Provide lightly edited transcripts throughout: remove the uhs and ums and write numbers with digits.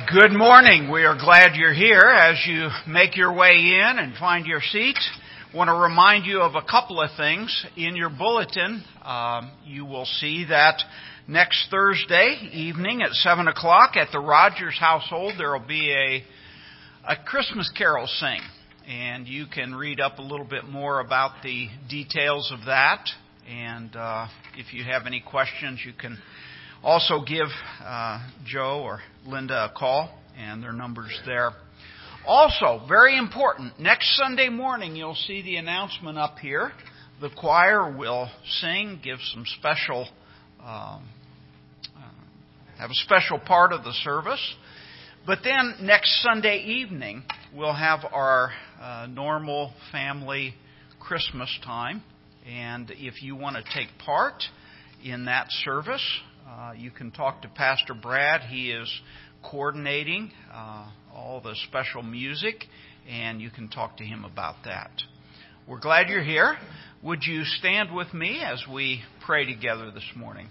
Good morning. We are glad you're here. As you make your way in and find your seats, I want to remind you of a couple of things. In your bulletin, you will see that next Thursday evening at 7 o'clock at the Rogers household, there will be a Christmas carol sing. And you can read up a little bit more about the details of that. And if you have any questions, you can also give Joe or Linda a call, and their number's there. Also, very important, next Sunday morning you'll see the announcement up here. The choir will sing, give some special, have a special part of the service. But then next Sunday evening we'll have our normal family Christmas time. And if you want to take part in that service, you can talk to Pastor Brad. He is coordinating all the special music, and you can talk to him about that. We're glad you're here. Would you stand with me as we pray together this morning?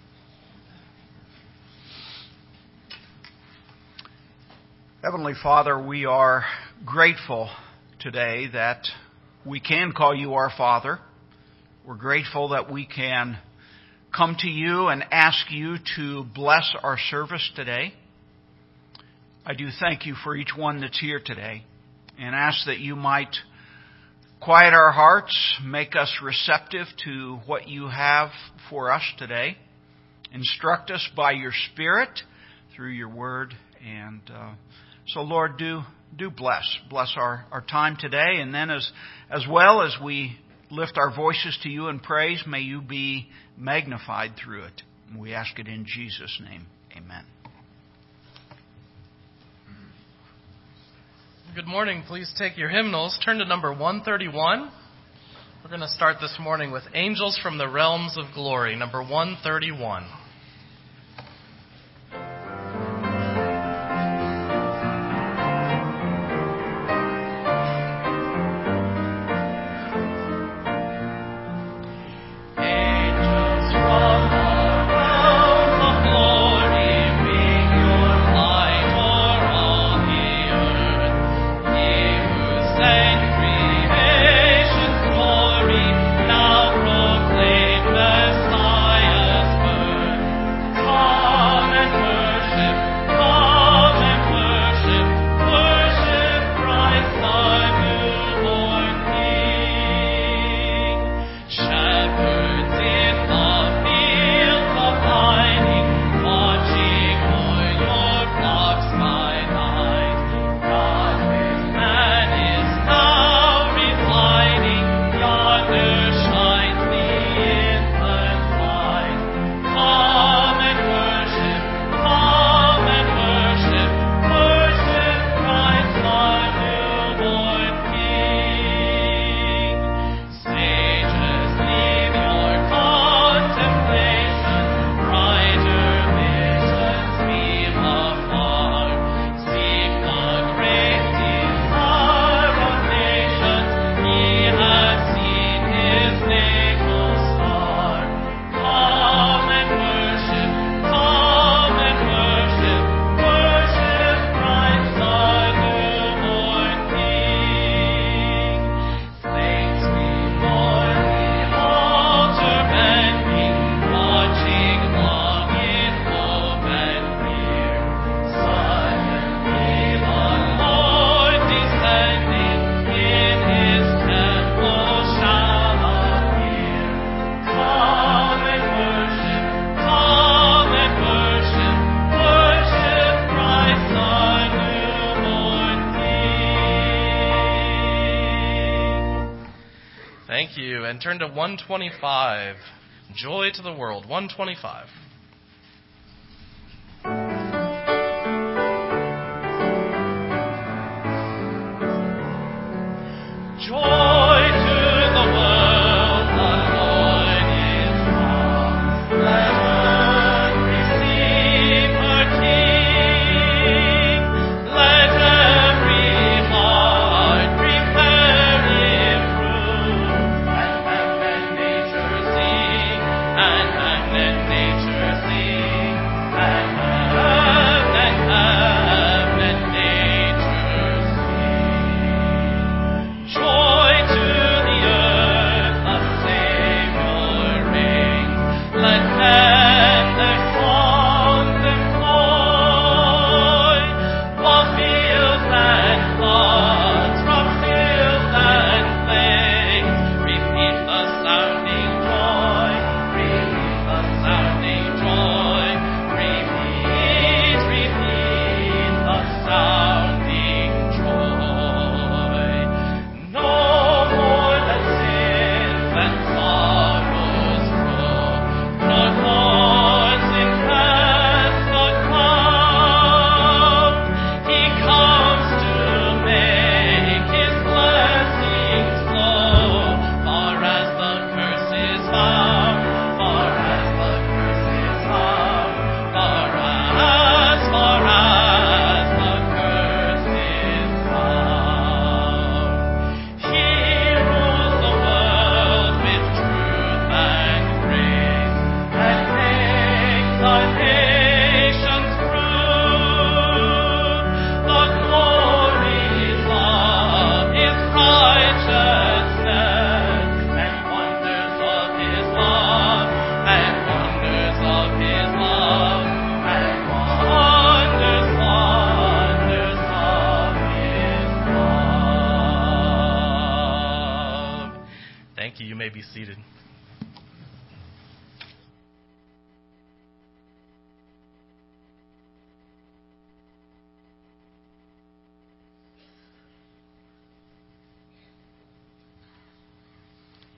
Heavenly Father, we are grateful today that we can call you our Father. We're grateful that we can come to you and ask you to bless our service today. I do thank you for each one that's here today and ask that you might quiet our hearts, make us receptive to what you have for us today. Instruct us by your Spirit through your word. And so, Lord, do bless our time today. And then as well as we lift our voices to you in praise, may you be magnified through it. We ask it in Jesus' name. Amen. Good morning. Please take your hymnals. Turn to number 131. We're going to start this morning with Angels from the Realms of Glory, number 131. And turn to 125. Joy to the World, 125. Nature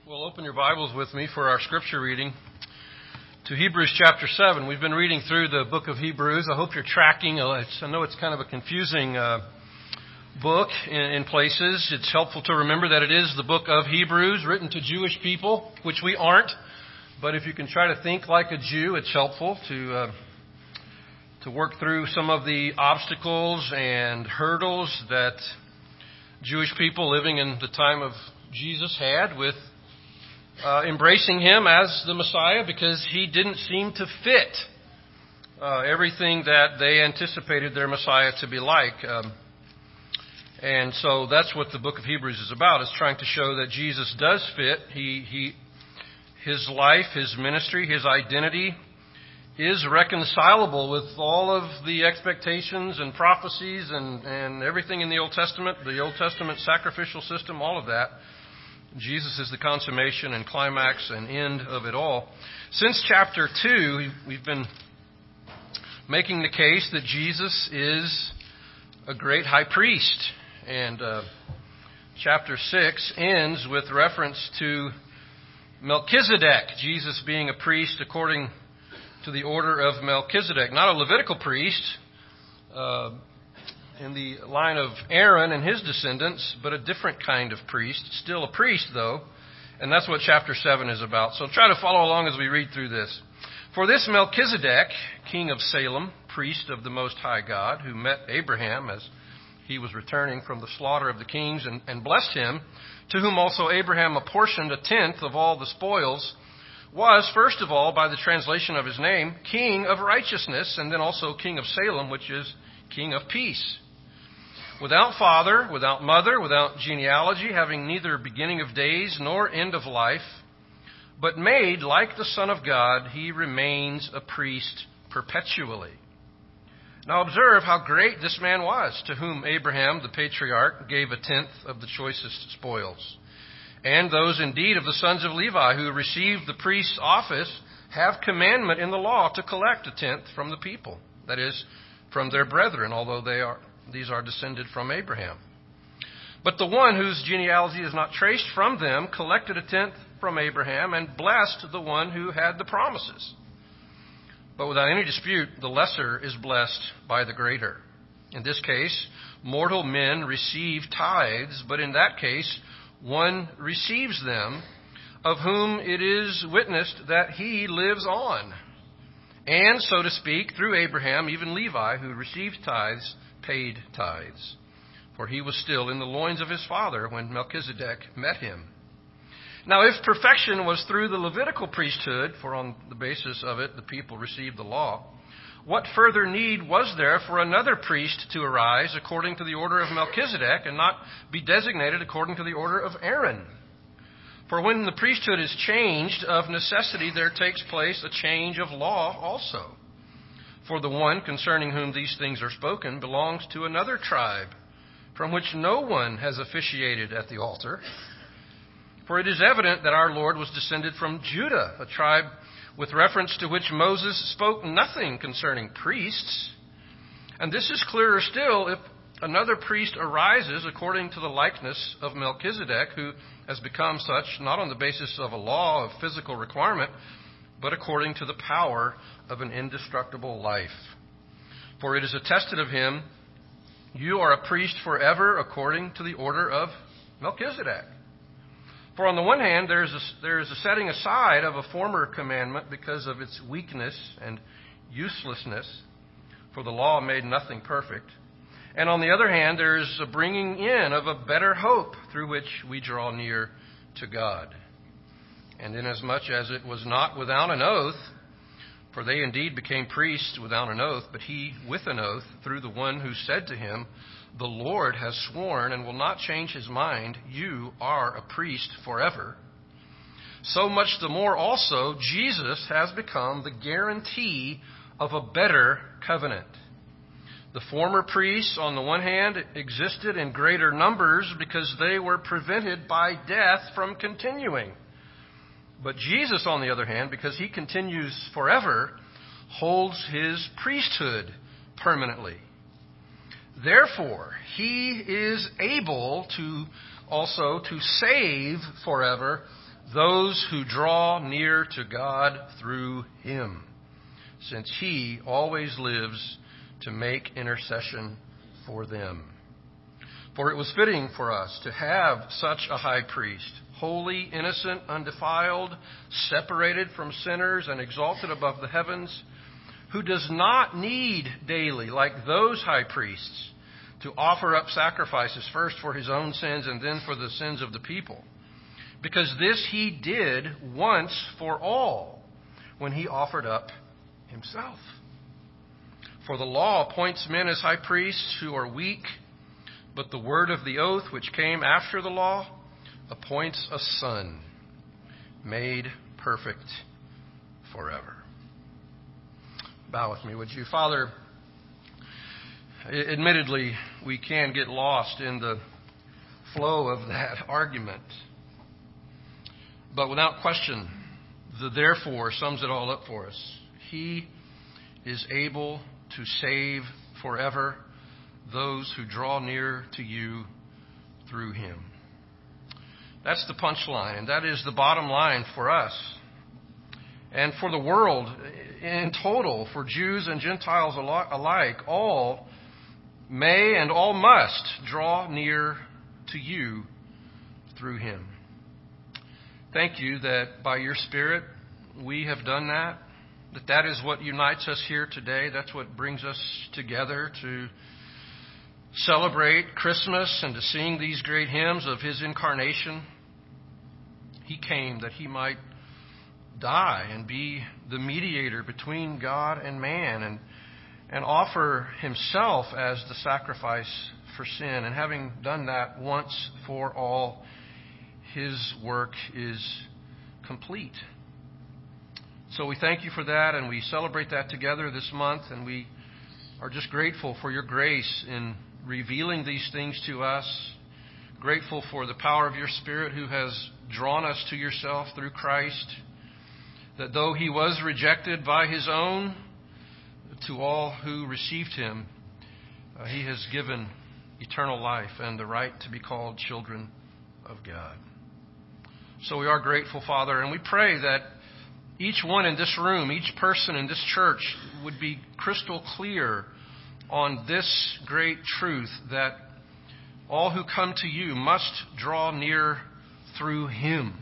Well, open your Bibles with me for our scripture reading to Hebrews chapter 7. We've been reading through the book of Hebrews. I hope you're tracking. I know it's kind of a confusing book in places. It's helpful to remember that it is the book of Hebrews, written to Jewish people, which we aren't. But if you can try to think like a Jew, it's helpful to work through some of the obstacles and hurdles that Jewish people living in the time of Jesus had with embracing him as the Messiah, because he didn't seem to fit everything that they anticipated their Messiah to be like. And so that's what the book of Hebrews is about, is trying to show that Jesus does fit. His life, his ministry, his identity is reconcilable with all of the expectations and prophecies and everything in the Old Testament sacrificial system, all of that. Jesus is the consummation and climax and end of it all. Since chapter 2, we've been making the case that Jesus is a great high priest. And chapter 6 ends with reference to Melchizedek, Jesus being a priest according to the order of Melchizedek. Not a Levitical priest in the line of Aaron and his descendants, but a different kind of priest. Still a priest, though. And that's what chapter 7 is about. So try to follow along as we read through this. For this Melchizedek, king of Salem, priest of the Most High God, who met Abraham as he was returning from the slaughter of the kings and blessed him, to whom also Abraham apportioned a tenth of all the spoils, was, first of all, by the translation of his name, king of righteousness, and then also king of Salem, which is king of peace. Without father, without mother, without genealogy, having neither beginning of days nor end of life, but made like the Son of God, he remains a priest perpetually. Now observe how great this man was, to whom Abraham, the patriarch, gave a tenth of the choicest spoils. And those indeed of the sons of Levi who received the priest's office have commandment in the law to collect a tenth from the people, that is, from their brethren, although these are descended from Abraham. But the one whose genealogy is not traced from them collected a tenth from Abraham and blessed the one who had the promises. But without any dispute, the lesser is blessed by the greater. In this case, mortal men receive tithes, but in that case, one receives them, of whom it is witnessed that he lives on. And, so to speak, through Abraham, even Levi, who received tithes, paid tithes. For he was still in the loins of his father when Melchizedek met him. Now, if perfection was through the Levitical priesthood, for on the basis of it the people received the law, what further need was there for another priest to arise according to the order of Melchizedek and not be designated according to the order of Aaron? For when the priesthood is changed, of necessity there takes place a change of law also. For the one concerning whom these things are spoken belongs to another tribe, from which no one has officiated at the altar. For it is evident that our Lord was descended from Judah, a tribe with reference to which Moses spoke nothing concerning priests. And this is clearer still if another priest arises according to the likeness of Melchizedek, who has become such not on the basis of a law of physical requirement, but according to the power of an indestructible life. For it is attested of him, you are a priest forever according to the order of Melchizedek. For on the one hand, there is a setting aside of a former commandment because of its weakness and uselessness, for the law made nothing perfect. And on the other hand, there is a bringing in of a better hope through which we draw near to God. And inasmuch as it was not without an oath, for they indeed became priests without an oath, but he with an oath through the one who said to him, the Lord has sworn and will not change his mind, you are a priest forever. So much the more also Jesus has become the guarantee of a better covenant. The former priests, on the one hand, existed in greater numbers because they were prevented by death from continuing. But Jesus, on the other hand, because he continues forever, holds his priesthood permanently. Therefore, he is able to also to save forever those who draw near to God through him, since he always lives to make intercession for them. For it was fitting for us to have such a high priest, holy, innocent, undefiled, separated from sinners and exalted above the heavens, who does not need daily, like those high priests, to offer up sacrifices first for his own sins and then for the sins of the people. Because this he did once for all when he offered up himself. For the law appoints men as high priests who are weak, but the word of the oath which came after the law appoints a son made perfect forever. Bow with me, would you? Father, admittedly, we can get lost in the flow of that argument. But without question, the therefore sums it all up for us. He is able to save forever those who draw near to you through him. That's the punchline, and that is the bottom line for us. And for the world in total, for Jews and Gentiles alike, all may and all must draw near to you through him. Thank you that by your Spirit we have done that, that is what unites us here today. That's what brings us together to celebrate Christmas and to sing these great hymns of his incarnation. He came that he might die and be the mediator between God and man and offer himself as the sacrifice for sin. And having done that once for all, his work is complete. So we thank you for that, and we celebrate that together this month, and we are just grateful for your grace in revealing these things to us, grateful for the power of your Spirit who has drawn us to yourself through Christ, that though he was rejected by his own, to all who received him, he has given eternal life and the right to be called children of God. So we are grateful, Father, and we pray that each one in this room, each person in this church would be crystal clear on this great truth that all who come to you must draw near through him.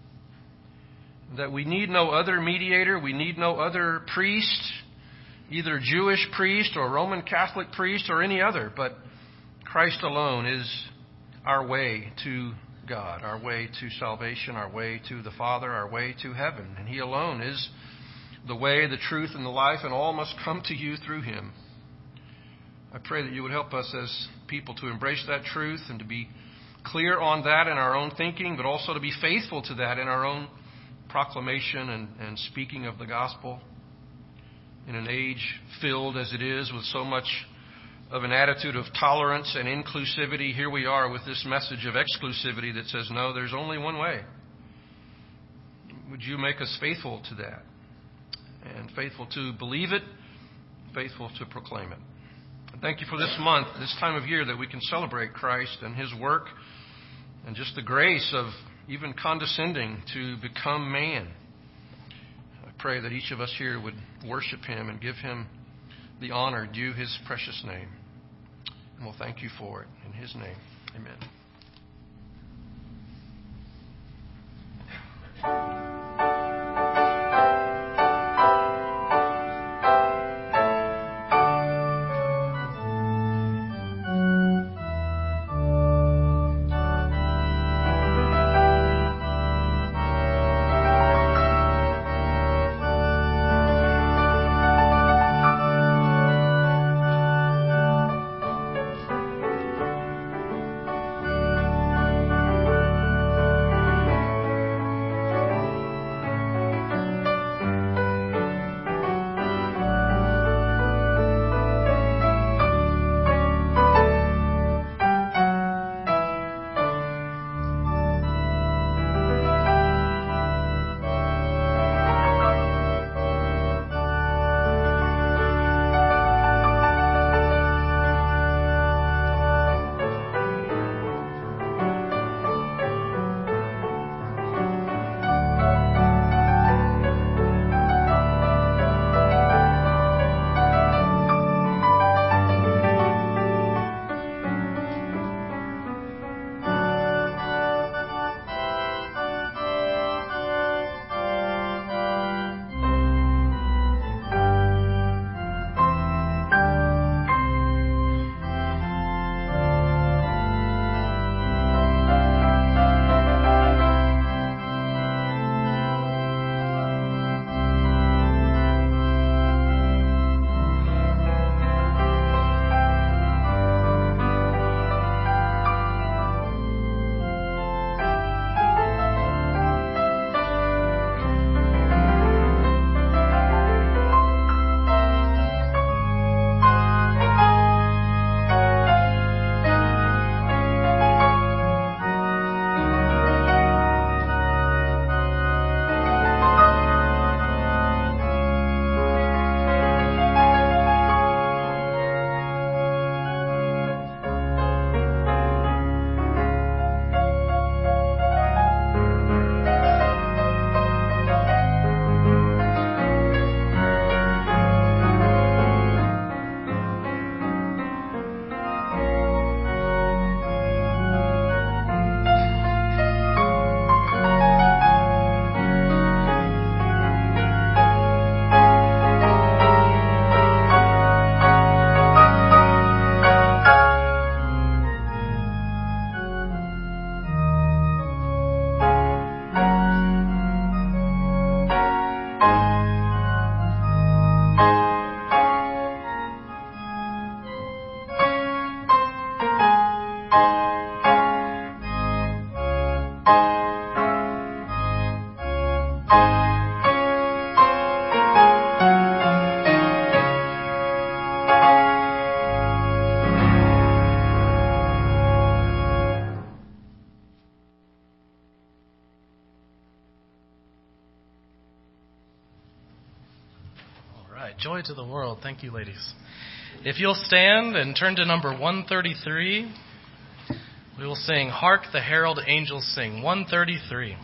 That we need no other mediator, we need no other priest, either Jewish priest or Roman Catholic priest or any other, but Christ alone is our way to God, our way to salvation, our way to the Father, our way to heaven. And he alone is the way, the truth, and the life, and all must come to you through him. I pray that you would help us as people to embrace that truth and to be clear on that in our own thinking, but also to be faithful to that in our own proclamation and speaking of the gospel. In an age filled as it is with so much of an attitude of tolerance and inclusivity, here we are with this message of exclusivity that says, no, there's only one way. Would you make us faithful to that? And faithful to believe it, faithful to proclaim it. And thank you for this month, this time of year, that we can celebrate Christ and his work and just the grace of even condescending to become man. I pray that each of us here would worship him and give him the honor due his precious name. And we'll thank you for it. In his name, amen. Joy to the world. Thank you, ladies. If you'll stand and turn to number 133, we will sing Hark the Herald Angels Sing, 133.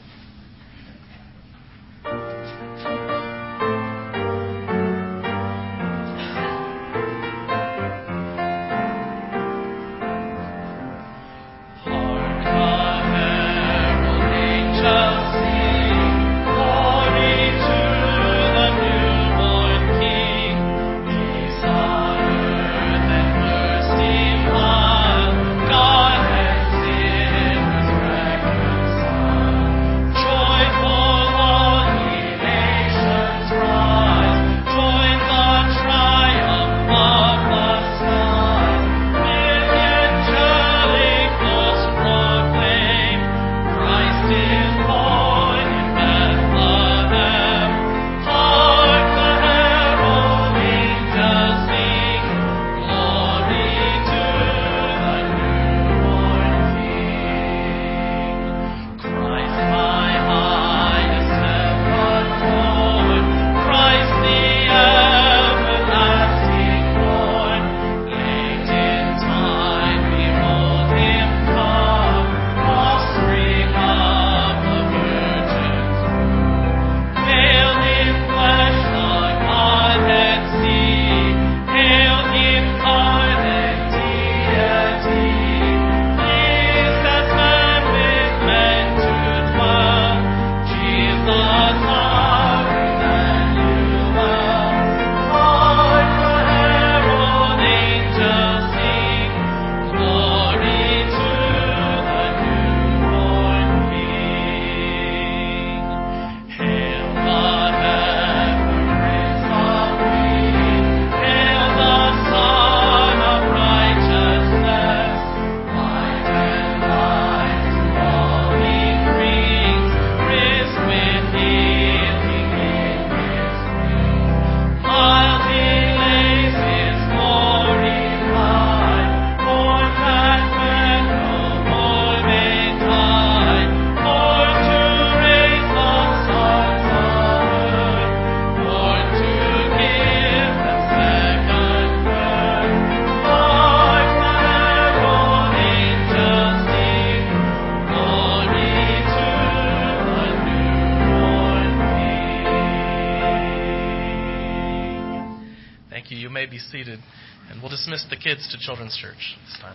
Be seated, and we'll dismiss the kids to Children's Church this time.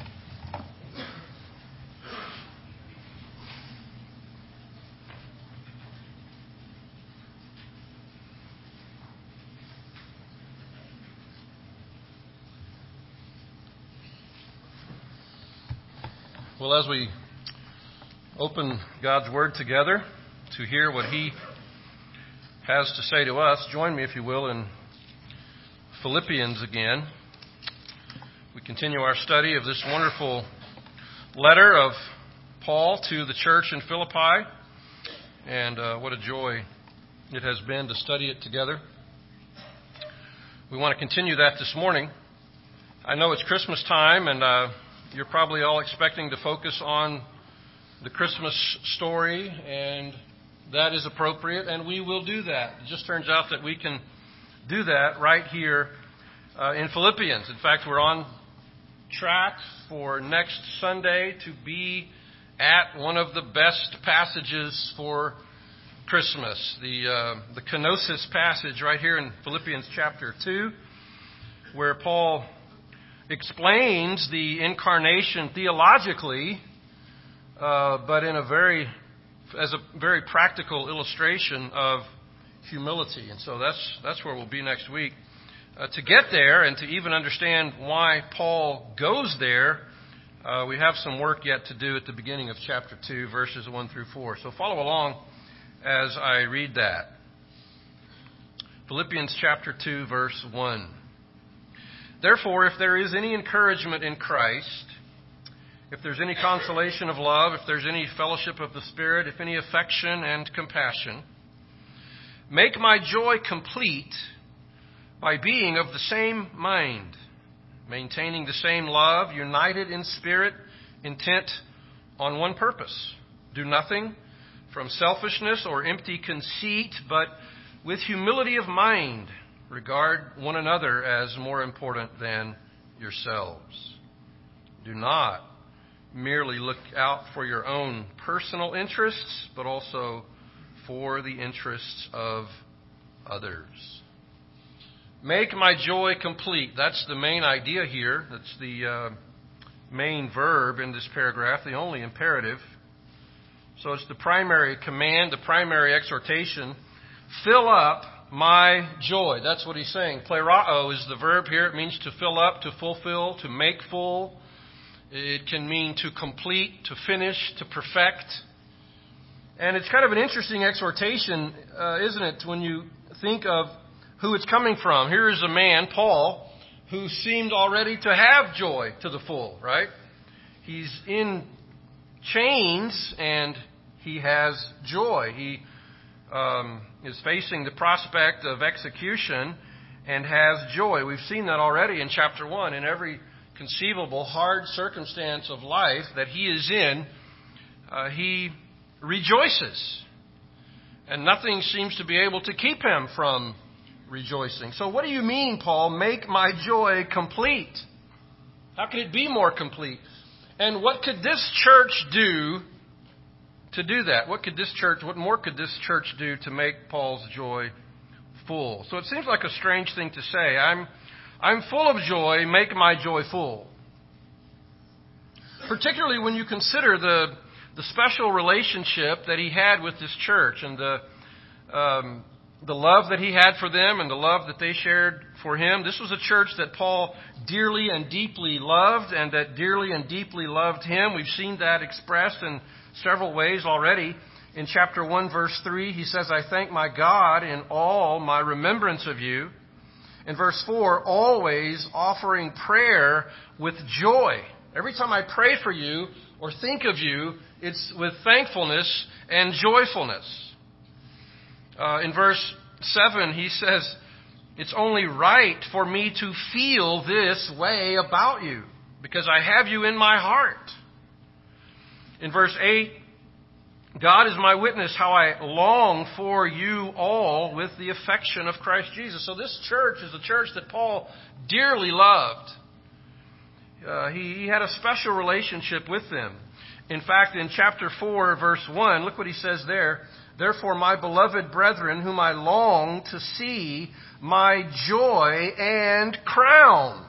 Well, as we open God's Word together to hear what He has to say to us, join me, if you will, in Philippians again. We continue our study of this wonderful letter of Paul to the church in Philippi, and what a joy it has been to study it together. We want to continue that this morning. I know it's Christmas time, and you're probably all expecting to focus on the Christmas story, and that is appropriate, and we will do that. It just turns out that we can do that right here in Philippians. In fact, we're on track for next Sunday to be at one of the best passages for Christmas, the kenosis passage right here in Philippians chapter 2, where Paul explains the incarnation theologically, but in as a very practical illustration of humility. And so that's where we'll be next week. To get there and to even understand why Paul goes there, we have some work yet to do at the beginning of chapter 2, verses 1 through 4. So follow along as I read that. Philippians chapter 2, verse 1. Therefore, if there is any encouragement in Christ, if there's any consolation of love, if there's any fellowship of the Spirit, if any affection and compassion, make my joy complete by being of the same mind, maintaining the same love, united in spirit, intent on one purpose. Do nothing from selfishness or empty conceit, but with humility of mind, regard one another as more important than yourselves. Do not merely look out for your own personal interests, but also for the interests of others. Make my joy complete. That's the main idea here. That's the main verb in this paragraph, the only imperative. So it's the primary command, the primary exhortation. Fill up my joy. That's what he's saying. Plerao is the verb here. It means to fill up, to fulfill, to make full. It can mean to complete, to finish, to perfect. And it's kind of an interesting exhortation, isn't it, when you think of who it's coming from. Here is a man, Paul, who seemed already to have joy to the full, right? He's in chains and he has joy. He is facing the prospect of execution and has joy. We've seen that already in chapter 1. In every conceivable hard circumstance of life that he is in, he rejoices. And nothing seems to be able to keep him from rejoicing. So what do you mean, Paul? Make my joy complete. How could it be more complete? And what could this church do to do that? What more could this church do to make Paul's joy full? So it seems like a strange thing to say. I'm full of joy, make my joy full. Particularly when you consider the special relationship that he had with this church and the love that he had for them and the love that they shared for him. This was a church that Paul dearly and deeply loved and that dearly and deeply loved him. We've seen that expressed in several ways already. In chapter 1, verse 3, he says, I thank my God in all my remembrance of you. In verse 4, always offering prayer with joy. Every time I pray for you or think of you, it's with thankfulness and joyfulness. In verse 7, he says, it's only right for me to feel this way about you because I have you in my heart. In verse 8, God is my witness how I long for you all with the affection of Christ Jesus. So this church is a church that Paul dearly loved. He had a special relationship with them. In fact, in chapter 4, verse 1, look what he says there. Therefore, my beloved brethren, whom I long to see, my joy and crown.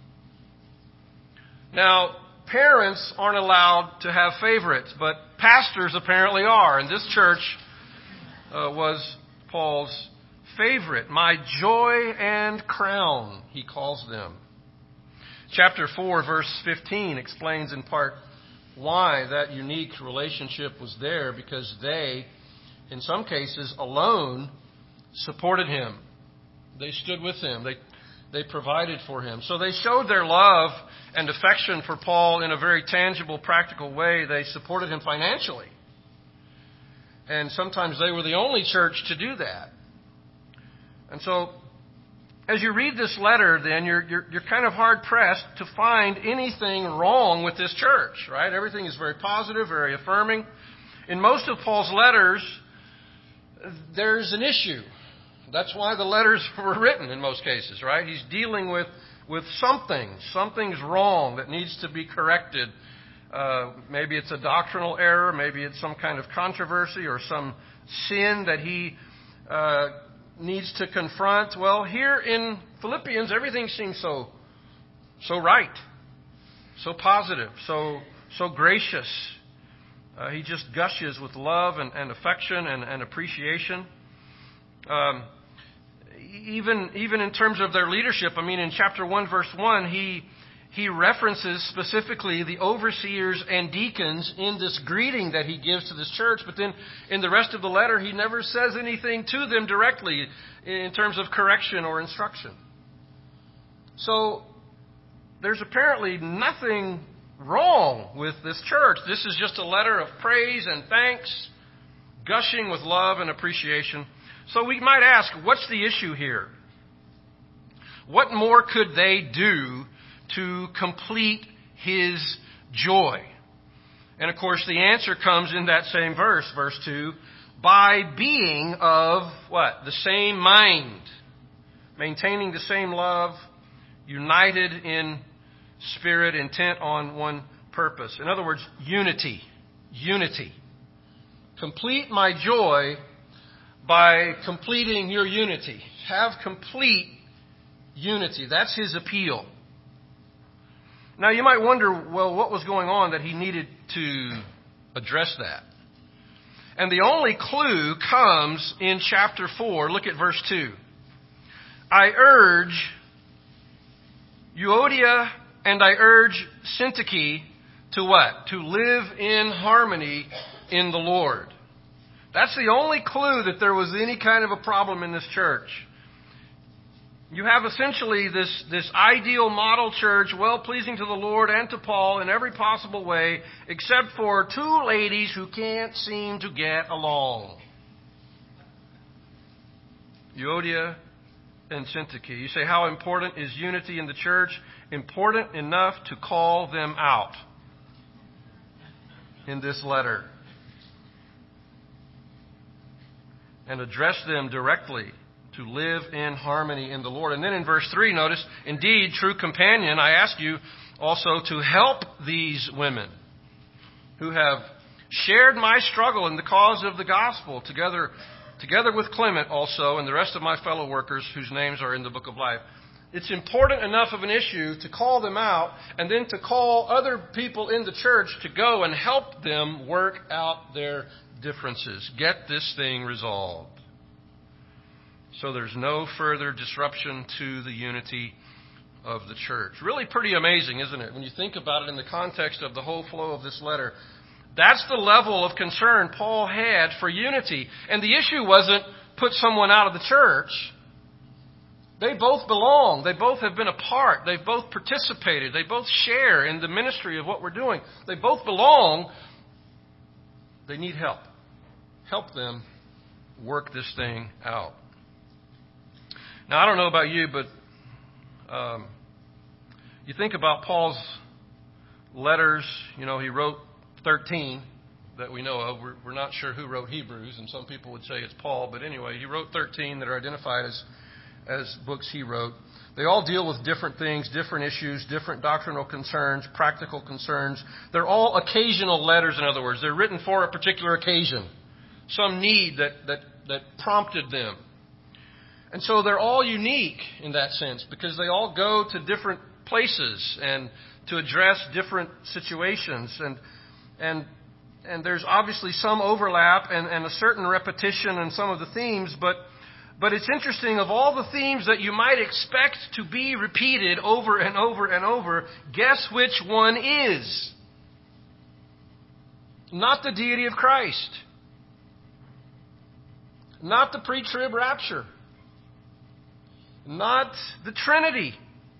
Now, parents aren't allowed to have favorites, but pastors apparently are. And this church was Paul's favorite. My joy and crown, he calls them. Chapter 4, verse 15 explains in part why that unique relationship was there, because they, in some cases, alone supported him. They stood with him. They provided for him. So they showed their love and affection for Paul in a very tangible, practical way. They supported him financially. And sometimes they were the only church to do that. And so, as you read this letter, then, you're kind of hard-pressed to find anything wrong with this church, right? Everything is very positive, very affirming. In most of Paul's letters, there's an issue. That's why the letters were written in most cases, right? He's dealing with something. Something's wrong that needs to be corrected. Maybe it's a doctrinal error. Maybe it's some kind of controversy or some sin that he needs to confront. Well, here in Philippians, everything seems so right, so positive, so gracious. He just gushes with love and affection and appreciation. Even in terms of their leadership, I mean, in chapter 1, verse 1, he references specifically the overseers and deacons in this greeting that he gives to this church. But then in the rest of the letter, he never says anything to them directly in terms of correction or instruction. So there's apparently nothing wrong with this church. This is just a letter of praise and thanks, gushing with love and appreciation. So we might ask, what's the issue here? What more could they do to complete his joy? And of course, the answer comes in that same verse, verse 2, by being of what? The same mind. maintaining the same love, united in spirit, intent on one purpose. In other words, unity. Unity. Complete my joy by completing your unity. Have complete unity. That's his appeal. Now you might wonder, well, what was going on that he needed to address that? And the only clue comes in chapter 4. Look at verse 2. I urge Euodia and I urge Syntyche to what? To live in harmony in the Lord. That's the only clue that there was any kind of a problem in this church. You have essentially this ideal model church, well-pleasing to the Lord and to Paul in every possible way, except for two ladies who can't seem to get along. Euodia and Syntyche. You say, how important is unity in the church? Important enough to call them out in this letter and address them directly to live in harmony in the Lord. And then in verse 3, notice, indeed, true companion, I ask you also to help these women who have shared my struggle in the cause of the gospel, together with Clement also and the rest of my fellow workers whose names are in the book of life. It's important enough of an issue to call them out and then to call other people in the church to go and help them work out their differences. Get this thing resolved. So there's no further disruption to the unity of the church. Really pretty amazing, isn't it? When you think about it in the context of the whole flow of this letter. That's the level of concern Paul had for unity. And the issue wasn't put someone out of the church. They both belong. They both have been a part. They've both participated. They both share in the ministry of what we're doing. They both belong. They need help. Help them work this thing out. Now, I don't know about you, but you think about Paul's letters. You know, he wrote 13 that we know of. We're not sure who wrote Hebrews, and some people would say it's Paul. But anyway, he wrote 13 that are identified as books he wrote. They all deal with different things, different issues, different doctrinal concerns, practical concerns. They're all occasional letters, in other words. They're written for a particular occasion, some need that prompted them. And so they're all unique in that sense because they all go to different places and to address different situations. And there's obviously some overlap and a certain repetition in some of the themes, but it's interesting, of all the themes that you might expect to be repeated over and over and over, guess which one is? Not the deity of Christ. Not the pre-trib rapture. Not the Trinity.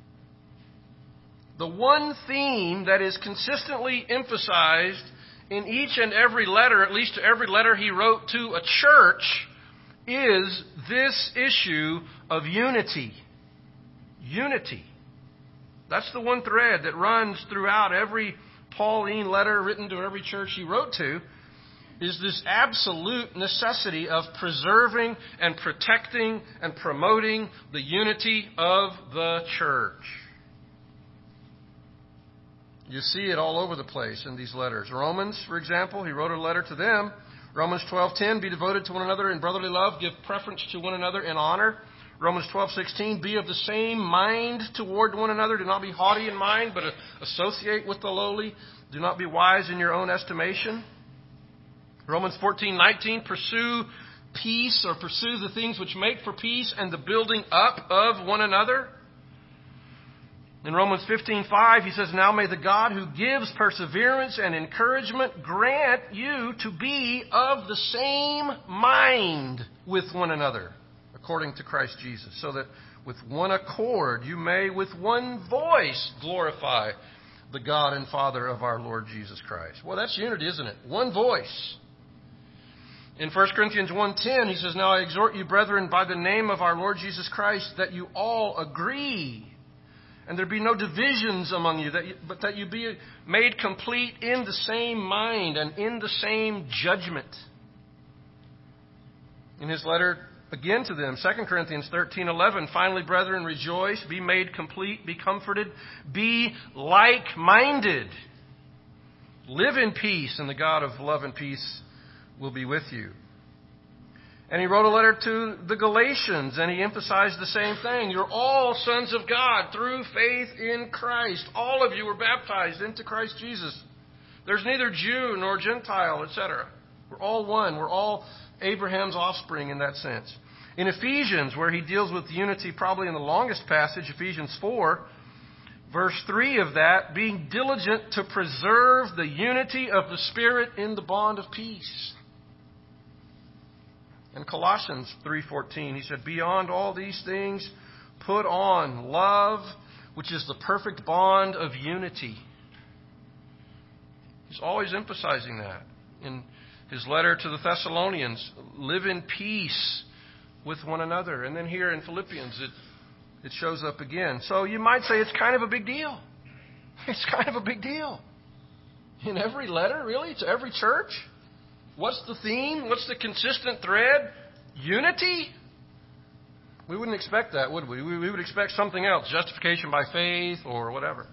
The one theme that is consistently emphasized in each and every letter, at least every letter he wrote to a church, is this issue of unity. Unity. That's the one thread that runs throughout every Pauline letter written to every church he wrote to, is this absolute necessity of preserving and protecting and promoting the unity of the church. You see it all over the place in these letters. Romans, for example, he wrote a letter to them. Romans 12:10, be devoted to one another in brotherly love, give preference to one another in honor. Romans 12:16, be of the same mind toward one another. Do not be haughty in mind, but associate with the lowly. Do not be wise in your own estimation. Romans 14:19, pursue peace, or pursue the things which make for peace and the building up of one another. In Romans 15:5, he says, now may the God who gives perseverance and encouragement grant you to be of the same mind with one another, according to Christ Jesus, so that with one accord you may with one voice glorify the God and Father of our Lord Jesus Christ. Well, that's unity, isn't it? One voice. In 1 Corinthians 1:10, he says, now I exhort you, brethren, by the name of our Lord Jesus Christ, that you all agree, and there be no divisions among you, but that you be made complete in the same mind and in the same judgment. In his letter again to them, 2 Corinthians 13:11, finally, brethren, rejoice, be made complete, be comforted, be like-minded. Live in peace, and the God of love and peace will be with you. And he wrote a letter to the Galatians, and he emphasized the same thing. You're all sons of God through faith in Christ. All of you were baptized into Christ Jesus. There's neither Jew nor Gentile, etc. We're all one. We're all Abraham's offspring in that sense. In Ephesians, where he deals with unity probably in the longest passage, Ephesians 4, verse 3 of that, being diligent to preserve the unity of the Spirit in the bond of peace. In Colossians 3:14, he said, beyond all these things, put on love, which is the perfect bond of unity. He's always emphasizing that. In his letter to the Thessalonians, live in peace with one another. And then here in Philippians, it shows up again. So you might say it's kind of a big deal. It's kind of a big deal. In every letter, really, to every church. What's the theme? What's the consistent thread? Unity? We wouldn't expect that, would we? We would expect something else, justification by faith or whatever.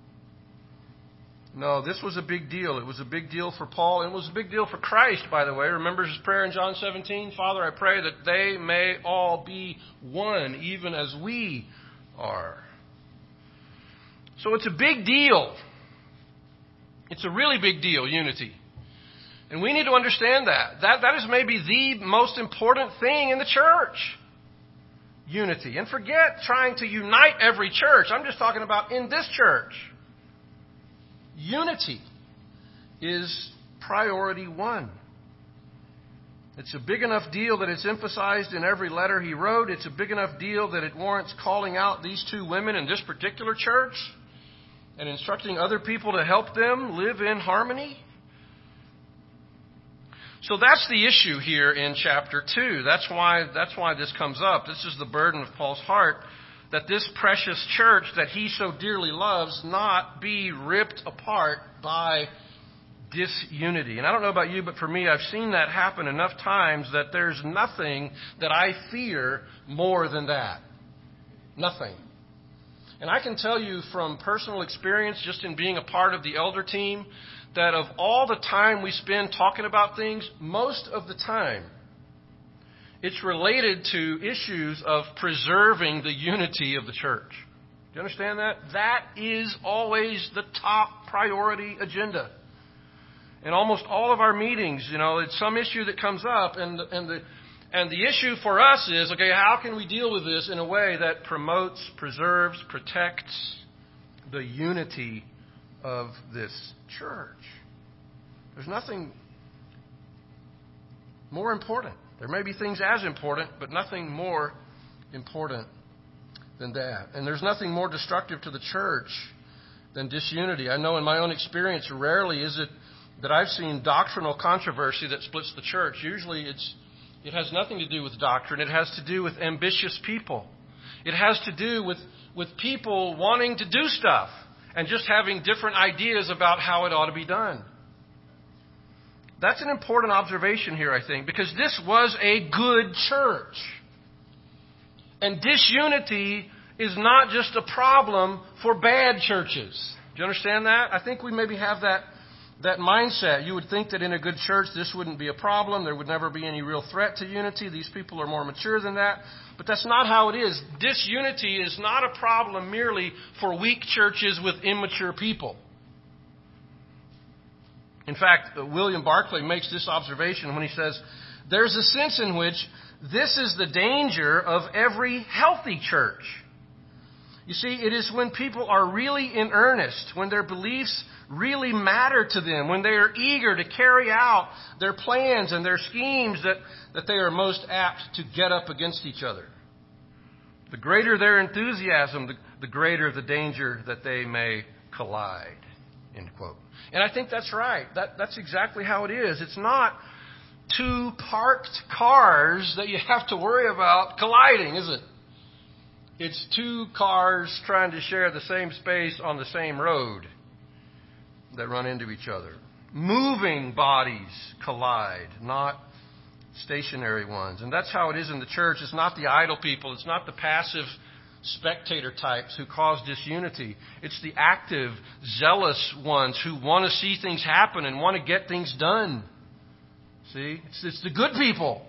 No, this was a big deal. It was a big deal for Paul, and it was a big deal for Christ, by the way. Remember his prayer in John 17? Father, I pray that they may all be one, even as we are. So it's a big deal. It's a really big deal, unity. And we need to understand that. That is maybe the most important thing in the church. Unity. And forget trying to unite every church. I'm just talking about in this church. Unity is priority one. It's a big enough deal that it's emphasized in every letter he wrote. It's a big enough deal that it warrants calling out these two women in this particular church and instructing other people to help them live in harmony. So that's the issue here in chapter 2. That's why this comes up. This is the burden of Paul's heart, that this precious church that he so dearly loves not be ripped apart by disunity. And I don't know about you, but for me, I've seen that happen enough times that there's nothing that I fear more than that. Nothing. And I can tell you from personal experience, just in being a part of the elder team, that of all the time we spend talking about things, most of the time, it's related to issues of preserving the unity of the church. Do you understand that? That is always the top priority agenda. In almost all of our meetings, it's some issue that comes up, and the issue for us is, okay, how can we deal with this in a way that promotes, preserves, protects the unity of this church? There's nothing more important. There may be things as important, but nothing more important than that. And there's nothing more destructive to the church than disunity. I know in my own experience, rarely is it that I've seen doctrinal controversy that splits the church. Usually it has nothing to do with doctrine. It has to do with ambitious people. It has to do with people wanting to do stuff and just having different ideas about how it ought to be done. That's an important observation here, I think, because this was a good church. And disunity is not just a problem for bad churches. Do you understand that? I think we maybe have that mindset. You would think that in a good church this wouldn't be a problem. There would never be any real threat to unity. These people are more mature than that. But that's not how it is. Disunity is not a problem merely for weak churches with immature people. In fact, William Barclay makes this observation when he says, there's a sense in which this is the danger of every healthy church. You see, it is when people are really in earnest, when their beliefs really matter to them, when they are eager to carry out their plans and their schemes, that they are most apt to get up against each other. The greater their enthusiasm, the greater the danger that they may collide. End quote. And I think that's right. That's exactly how it is. It's not two parked cars that you have to worry about colliding, is it? It's two cars trying to share the same space on the same road that run into each other. Moving bodies collide, not stationary ones. And that's how it is in the church. It's not the idle people. It's not the passive spectator types who cause disunity. It's the active, zealous ones who want to see things happen and want to get things done. See? It's the good people.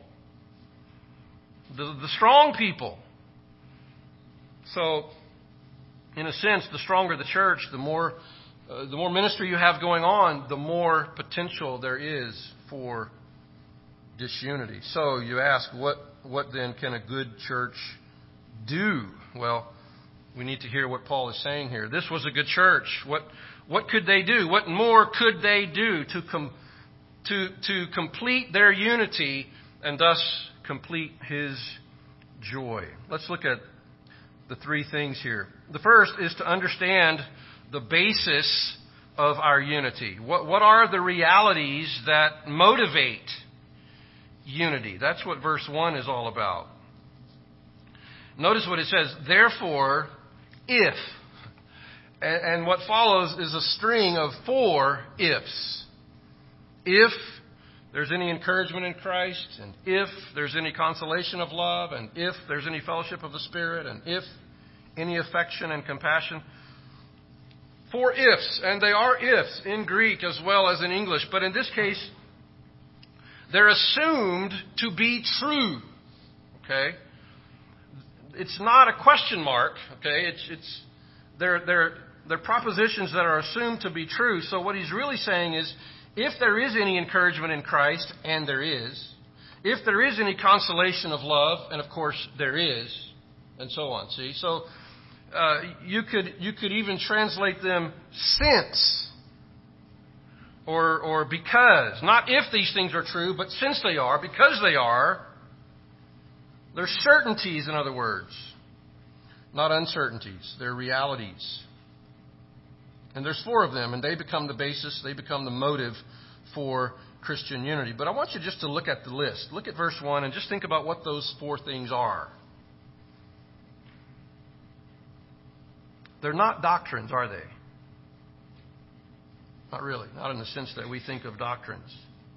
The strong people. So, in a sense, the stronger the church, the more ministry you have going on, the more potential there is for disunity. So you ask, what then can a good church do? Well, we need to hear what Paul is saying here. This was a good church. What could they do? What more could they do to complete their unity and thus complete his joy? Let's look at the three things here. The first is to understand the basis of our unity. What are the realities that motivate unity? That's what verse 1 is all about. Notice what it says, therefore, if. And what follows is a string of 4 ifs. If there's any encouragement in Christ, and if there's any consolation of love, and if there's any fellowship of the Spirit, and if any affection and compassion. 4 ifs, and they are ifs in Greek as well as in English, but in this case, they're assumed to be true. Okay? It's not a question mark. Okay? They're propositions that are assumed to be true. So what he's really saying is, if there is any encouragement in Christ, and there is, if there is any consolation of love, and of course there is, and so on. See? So you could even translate them since or because. Not if these things are true, but since they are, because they are. They're certainties, in other words, not uncertainties. They're realities. And there's 4 of them, and they become the basis, they become the motive for Christian unity. But I want you just to look at the list. Look at verse 1 and just think about what those 4 things are. They're not doctrines, are they? Not really. Not in the sense that we think of doctrines.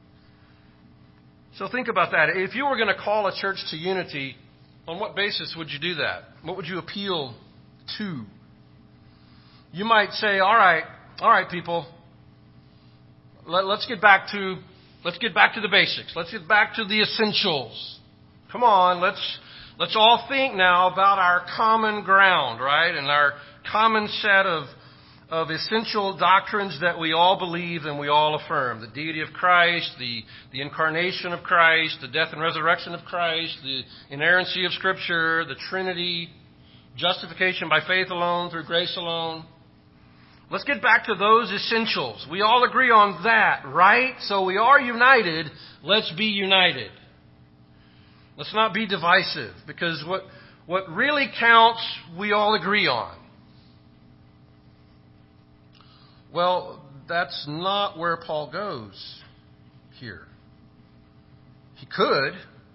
So think about that. If you were going to call a church to unity, on what basis would you do that? What would you appeal to? You might say, all right, people, let's get back to the basics. Let's get back to the essentials. Come on, let's all think now about our common ground, right? And our common set of essential doctrines that we all believe and we all affirm. The deity of Christ, the incarnation of Christ, the death and resurrection of Christ, the inerrancy of Scripture, the Trinity, justification by faith alone, through grace alone. Let's get back to those essentials. We all agree on that, right? So we are united. Let's be united. Let's not be divisive, because what really counts, we all agree on. Well, that's not where Paul goes here. He could,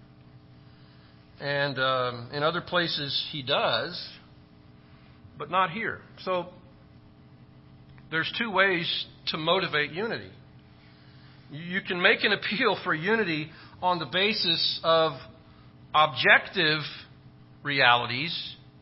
and in other places he does, but not here. So there's 2 ways to motivate unity. You can make an appeal for unity on the basis of objective realities,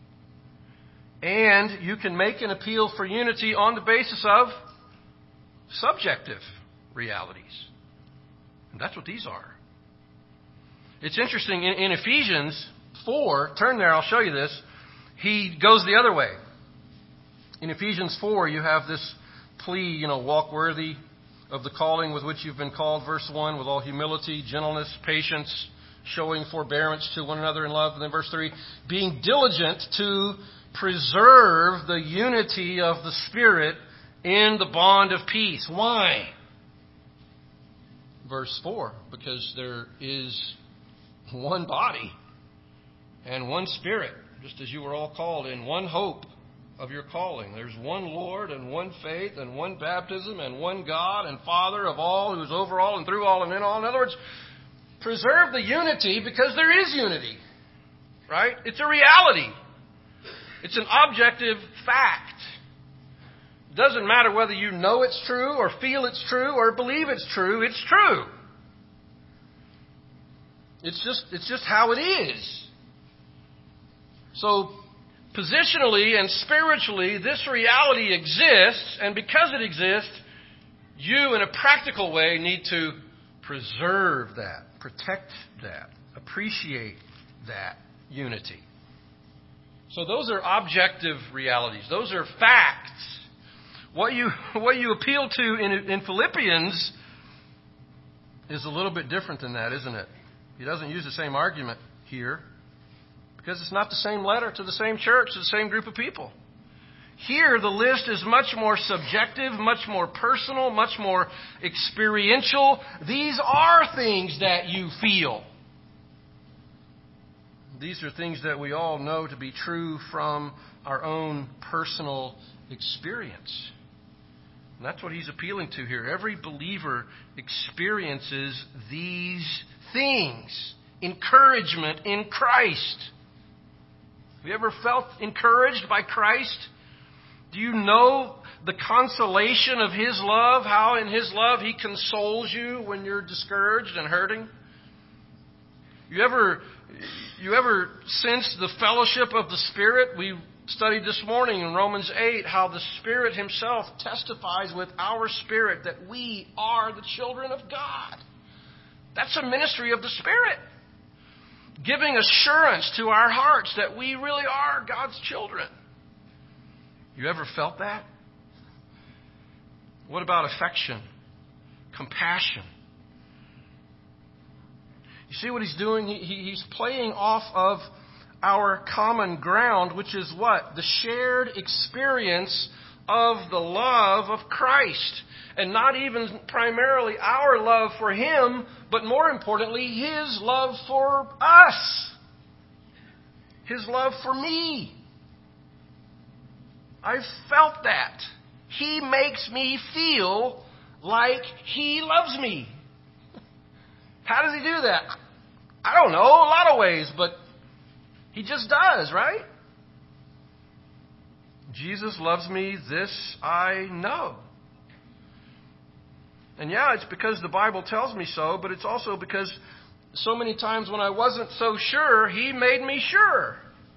and you can make an appeal for unity on the basis of subjective realities. And that's what these are. It's interesting, in Ephesians 4, turn there, I'll show you this, he goes the other way. In Ephesians 4, you have this plea, walk worthy of the calling with which you've been called, verse 1, with all humility, gentleness, patience, showing forbearance to one another in love. And then verse 3, being diligent to preserve the unity of the Spirit in the bond of peace. Why? Verse 4, because there is one body and one Spirit, just as you were all called in one hope of your calling. There's one Lord and one faith and one baptism and one God and Father of all, who is over all and through all and in all. In other words, preserve the unity because there is unity. Right? It's a reality. It's an objective fact. It doesn't matter whether you know it's true or feel it's true or believe it's true. It's true. It's just how it is. So, positionally and spiritually, this reality exists, and because it exists, you, in a practical way, need to preserve that, protect that, appreciate that unity. So those are objective realities. Those are facts. What you appeal to in Philippians is a little bit different than that, isn't it? He doesn't use the same argument here because it's not the same letter to the same church, to the same group of people. Here, the list is much more subjective, much more personal, much more experiential. These are things that you feel. These are things that we all know to be true from our own personal experience. And that's what he's appealing to here. Every believer experiences these things. Encouragement in Christ. Have you ever felt encouraged by Christ? Do you know the consolation of His love? How in His love He consoles you when you're discouraged and hurting? You ever sense the fellowship of the Spirit? We studied this morning in Romans 8 how the Spirit Himself testifies with our spirit that we are the children of God. That's a ministry of the Spirit, giving assurance to our hearts that we really are God's children. You ever felt that? What about affection? Compassion? You see what he's doing? He's playing off of our common ground, which is what? The shared experience of the love of Christ. And not even primarily our love for Him, but more importantly, His love for us. His love for me. I've felt that. He makes me feel like He loves me. How does He do that? I don't know, a lot of ways, but He just does, right? Jesus loves me, this I know. And yeah, it's because the Bible tells me so, but it's also because so many times when I wasn't so sure, He made me sure.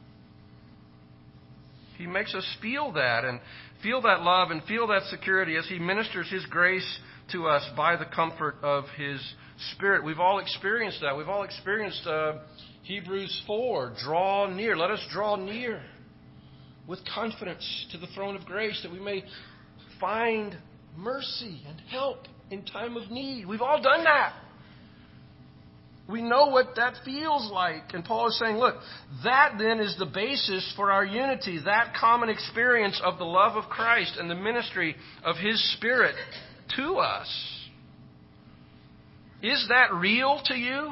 He makes us feel that and feel that love and feel that security as He ministers His grace to us by the comfort of His Spirit. We've all experienced that. We've all experienced Hebrews 4, draw near. Let us draw near with confidence to the throne of grace that we may find mercy and help in time of need. We've all done that. We know what that feels like. And Paul is saying, look, that then is the basis for our unity, that common experience of the love of Christ and the ministry of His Spirit to us. Is that real to you?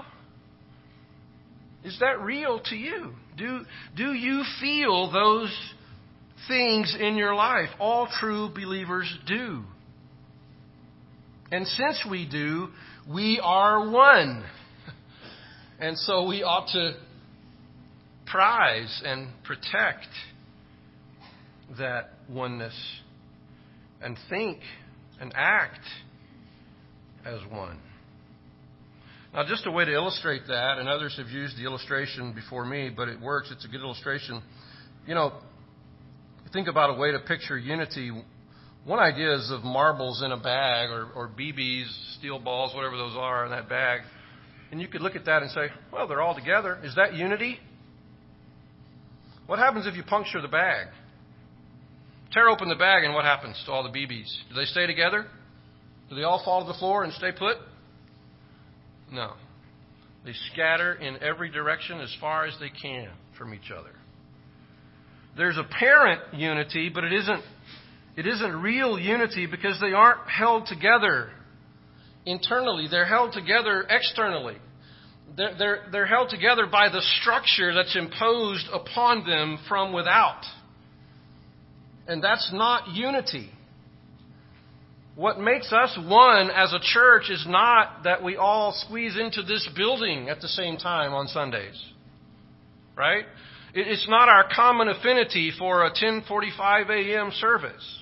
Is that real to you? Do you feel those things in your life? All true believers do. And since we do, we are one. And so we ought to prize and protect that oneness and think and act as one. Now, just a way to illustrate that, and others have used the illustration before me, but it works. It's a good illustration. You know, think about a way to picture unity. One idea is of marbles in a bag or BBs, steel balls, whatever those are in that bag. And you could look at that and say, well, they're all together. Is that unity? What happens if you puncture the bag? Tear open the bag and what happens to all the BBs? Do they stay together? Do they all fall to the floor and stay put? No. They scatter in every direction as far as they can from each other. There's apparent unity, but it isn't real unity because they aren't held together internally. They're held together externally. They're held together by the structure that's imposed upon them from without. And that's not unity. What makes us one as a church is not that we all squeeze into this building at the same time on Sundays. Right? It's not our common affinity for a 10:45 a.m. service.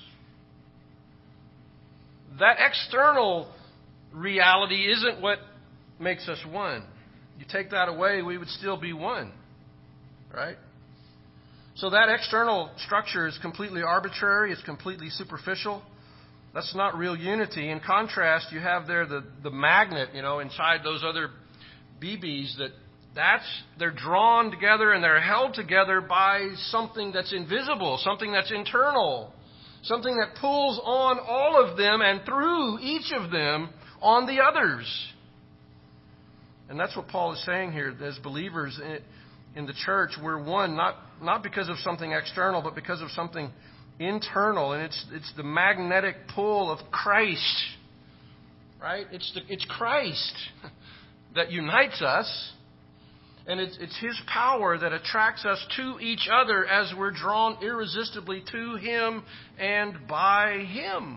That external reality isn't what makes us one. You take that away, we would still be one. Right? So that external structure is completely arbitrary. It's completely superficial. That's not real unity. In contrast, you have there the magnet, inside those other BBs they're drawn together and they're held together by something that's invisible, something that's internal, something that pulls on all of them and through each of them on the others. And that's what Paul is saying here. As believers in the church, we're one, not because of something external, but because of something internal. And it's the magnetic pull of Christ. Right? It's Christ that unites us. And it's His power that attracts us to each other as we're drawn irresistibly to Him and by Him.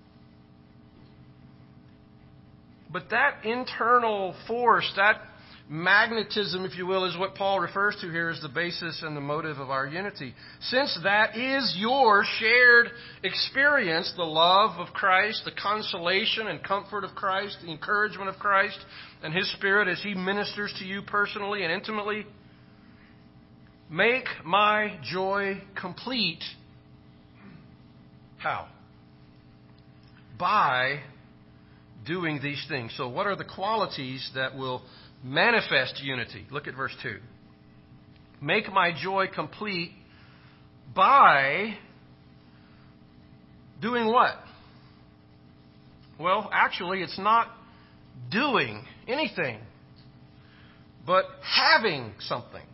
But that internal force, that magnetism, if you will, is what Paul refers to here as the basis and the motive of our unity. Since that is your shared experience, the love of Christ, the consolation and comfort of Christ, the encouragement of Christ, and His Spirit as He ministers to you personally and intimately, make my joy complete. How? By doing these things. So what are the qualities that will manifest unity? Look at verse 2. Make my joy complete by doing what? Well, actually, it's not doing anything, but having something.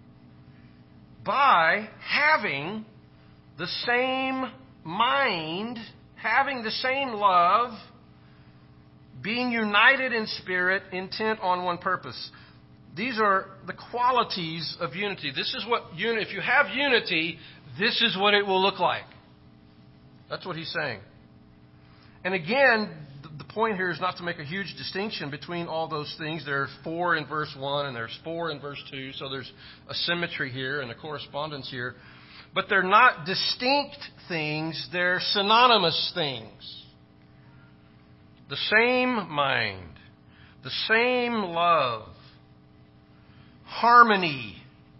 By having the same mind, having the same love, being united in spirit, intent on one purpose. These are the qualities of unity. This is what if you have unity, this is what it will look like. That's what he's saying. And again, the point here is not to make a huge distinction between all those things. There's 4 in verse 1 and there's 4 in verse 2. So there's a symmetry here and a correspondence here. But they're not distinct things. They're synonymous things. The same mind, the same love, harmony,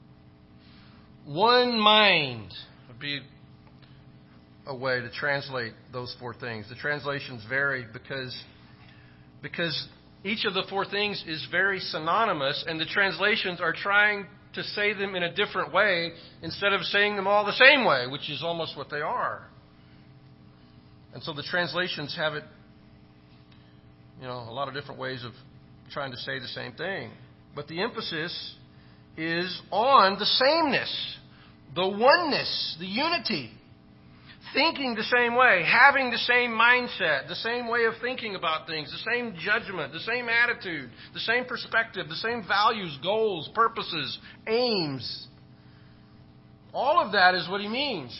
one mind would be a way to translate those 4 things. The translations vary because each of the 4 things is very synonymous, and the translations are trying to say them in a different way instead of saying them all the same way, which is almost what they are. And so the translations have it, a lot of different ways of trying to say the same thing. But the emphasis is on the sameness, the oneness, the unity. Thinking the same way, having the same mindset, the same way of thinking about things, the same judgment, the same attitude, the same perspective, the same values, goals, purposes, aims. All of that is what he means.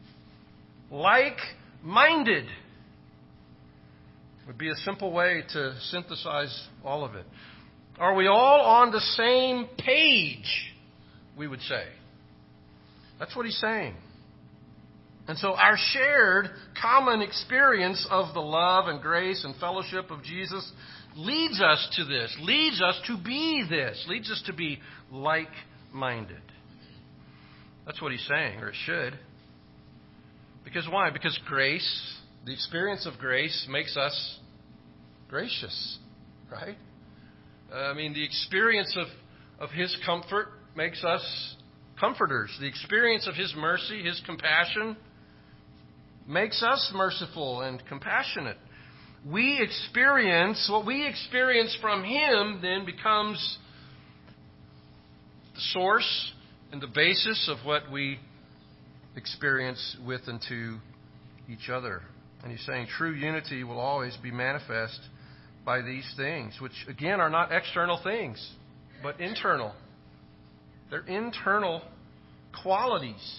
Like-minded would be a simple way to synthesize all of it. Are we all on the same page, we would say. That's what he's saying. And so our shared common experience of the love and grace and fellowship of Jesus leads us to this, leads us to be this, leads us to be like-minded. That's what he's saying, or it should. Because why? Because grace, the experience of grace, makes us gracious, right? The experience of His comfort makes us comforters. The experience of His mercy, His compassion, makes us merciful and compassionate. What we experience from Him then becomes the source and the basis of what we experience with and to each other. And he's saying true unity will always be manifest by these things, which again are not external things, but internal. They're internal qualities.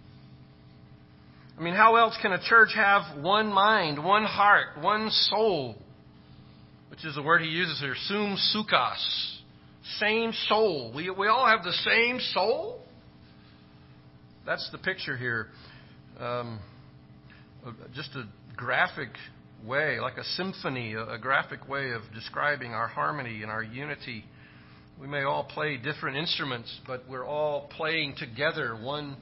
How else can a church have one mind, one heart, one soul? Which is the word he uses here, sum sukos. Same soul. We all have the same soul? That's the picture here. Just a graphic way, like a symphony, a graphic way of describing our harmony and our unity We may all play different instruments, but we're all playing together one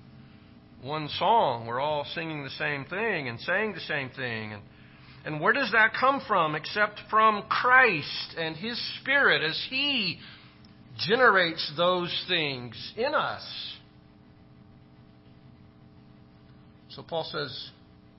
song. We're all singing the same thing and saying the same thing. And where does that come from except from Christ and His Spirit as He generates those things in us? So Paul says,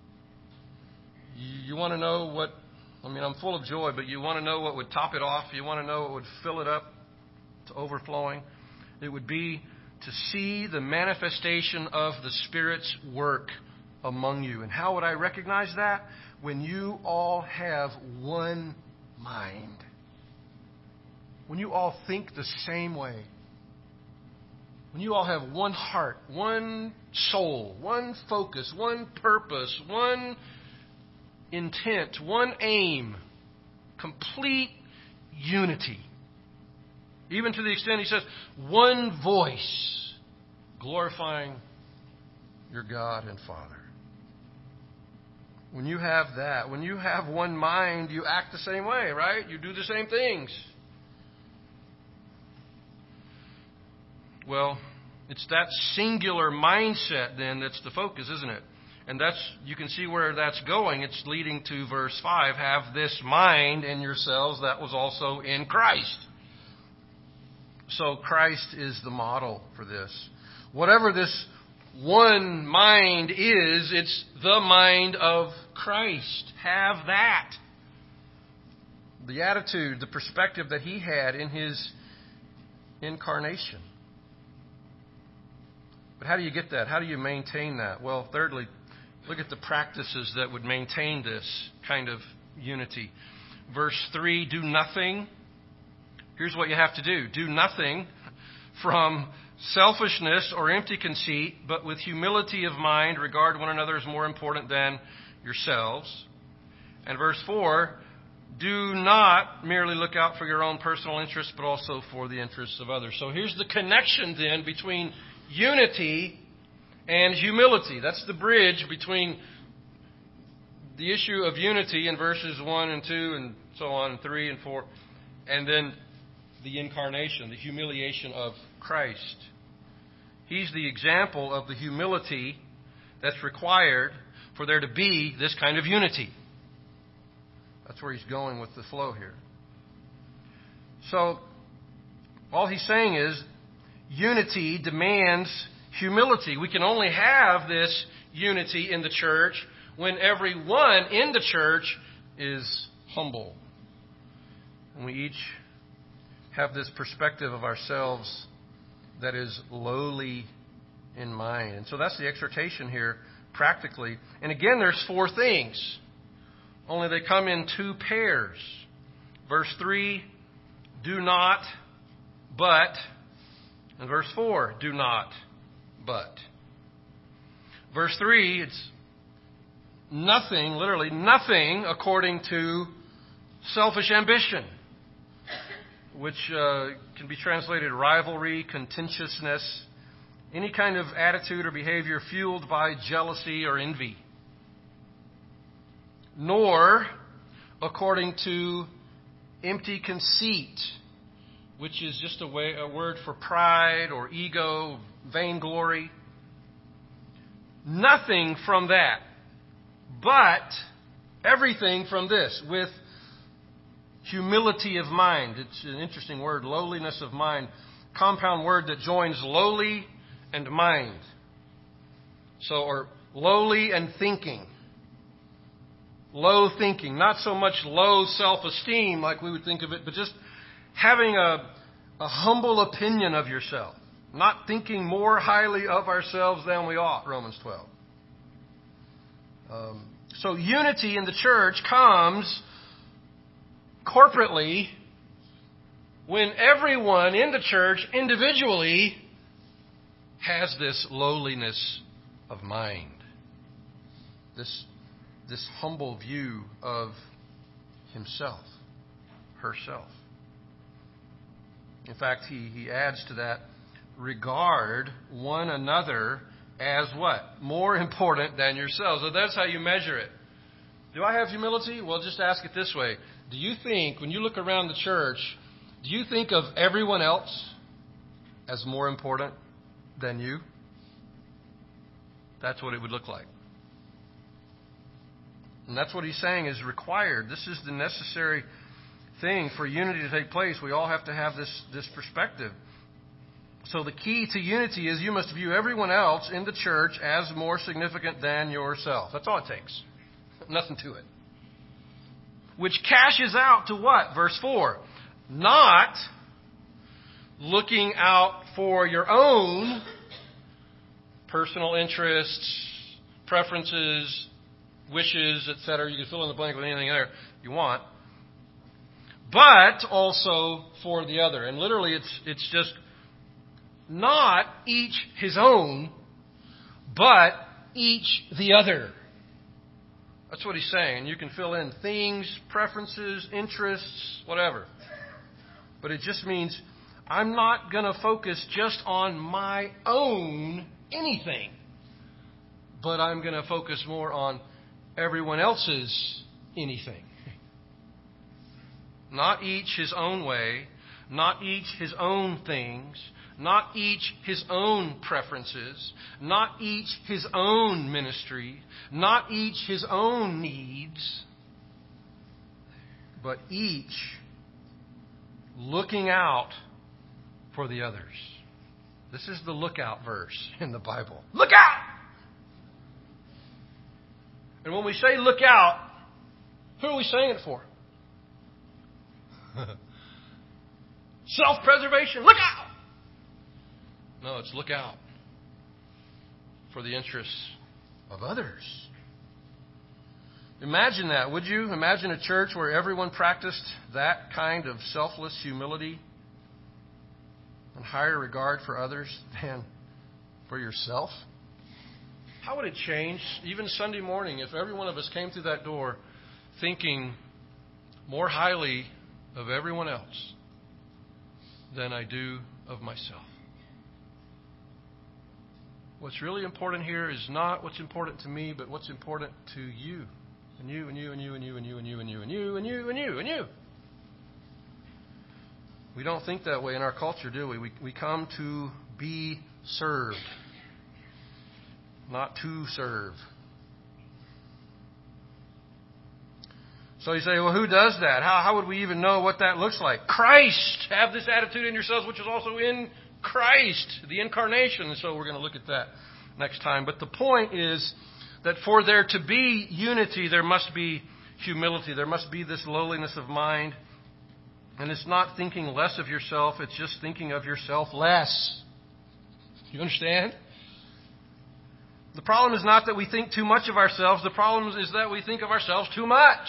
you want to know what, I'm full of joy, but you want to know what would top it off? You want to know what would fill it up to overflowing? It would be to see the manifestation of the Spirit's work among you. And how would I recognize that? When you all have one mind. When you all think the same way. When you all have one heart, one soul, one focus, one purpose, one intent, one aim, complete unity. Even to the extent he says, one voice, glorifying your God and Father. When you have that, when you have one mind, you act the same way, right? You do the same things. Well, it's that singular mindset then that's the focus, isn't it? And you can see where that's going. It's leading to verse 5. Have this mind in yourselves that was also in Christ. So Christ is the model for this. Whatever this one mind is, it's the mind of Christ. Have that. The attitude, the perspective that He had in His incarnation. But how do you get that? How do you maintain that? Well, thirdly, look at the practices that would maintain this kind of unity. Verse 3, do nothing. Here's what you have to do. Do nothing from selfishness or empty conceit, but with humility of mind, regard one another as more important than yourselves. And verse 4, do not merely look out for your own personal interests, but also for the interests of others. So here's the connection then between unity and humility. That's the bridge between the issue of unity in verses 1 and 2 and so on, and 3 and 4, and then the incarnation, the humiliation of Christ. He's the example of the humility that's required for there to be this kind of unity. That's where he's going with the flow here. So, all he's saying is, unity demands humility. We can only have this unity in the church when everyone in the church is humble. And we each have this perspective of ourselves that is lowly in mind. And so that's the exhortation here, practically. And again, there's 4 things. Only they come in 2 pairs. Verse 3, do not, but. And verse 4, do not, but. Verse 3, it's nothing, literally nothing according to selfish ambition, which can be translated rivalry, contentiousness, any kind of attitude or behavior fueled by jealousy or envy. Nor according to empty conceit, which is just a word for pride or ego, vainglory. Nothing from that, but everything from this, with humility of mind. It's an interesting word, lowliness of mind. Compound word that joins lowly and mind. Or lowly and thinking. Low thinking. Not so much low self-esteem like we would think of it, but just having a humble opinion of yourself. Not thinking more highly of ourselves than we ought, Romans 12. So unity in the church comes corporately when everyone in the church individually has this lowliness of mind. This humble view of himself, herself. In fact, he adds to that, regard one another as what? More important than yourselves. So that's how you measure it. Do I have humility? Well, just ask it this way. Do you think, when you look around the church, Do you think of everyone else as more important than you? That's what it would look like. And that's what he's saying is required. This is the necessary thing for unity to take place. We all have to have this perspective. So the key to unity is you must view everyone else in the church as more significant than yourself. That's all it takes. Nothing to it. Which cashes out to what? Verse 4. Not looking out for your own personal interests, preferences, wishes, etc. You can fill in the blank with anything there you want. But also for the other. And literally it's just not each his own, but each the other. That's what he's saying. You can fill in things, preferences, interests, whatever. But it just means I'm not going to focus just on my own anything, but I'm going to focus more on everyone else's anything. Not each his own way, not each his own things, not each his own preferences, not each his own ministry, not each his own needs, but each looking out for the others. This is the lookout verse in the Bible. Look out! And when we say look out, who are we saying it for? Self-preservation. Look out! No, it's look out for the interests of others. Imagine that, would you? Imagine a church where everyone practiced that kind of selfless humility and higher regard for others than for yourself. How would it change, even Sunday morning, if every one of us came through that door thinking more highly of everyone else than I do of myself? What's really important here is not what's important to me, but what's important to you. And you, and you, and you, and you, and you, and you, and you, and you, and you, and you, and you. We don't think that way in our culture, do we? We come to be served, not to serve. So you say, well, who does that? How would we even know what that looks like? Christ! Have this attitude in yourselves, which is also in Christ, the incarnation. And so we're going to look at that next time. But the point is that for there to be unity, there must be humility. There must be this lowliness of mind. And it's not thinking less of yourself. It's just thinking of yourself less. You understand? The problem is not that we think too much of ourselves. The problem is that we think of ourselves too much.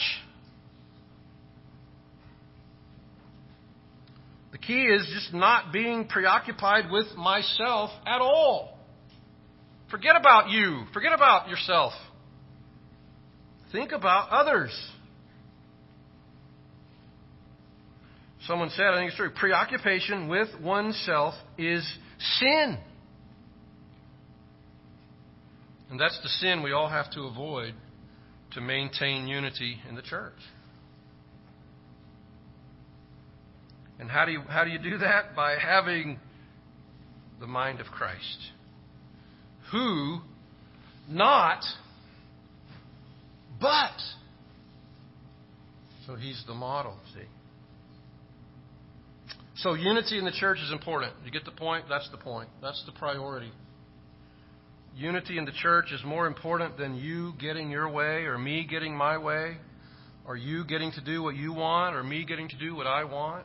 The key is just not being preoccupied with myself at all. Forget about you. Forget about yourself. Think about others. Someone said, I think it's true, preoccupation with oneself is sin. And that's the sin we all have to avoid to maintain unity in the church. And how do you do that? By having the mind of Christ. Who, not, but. So he's the model, see. So unity in the church is important. You get the point? That's the point. That's the priority. Unity in the church is more important than you getting your way or me getting my way, or you getting to do what you want or me getting to do what I want.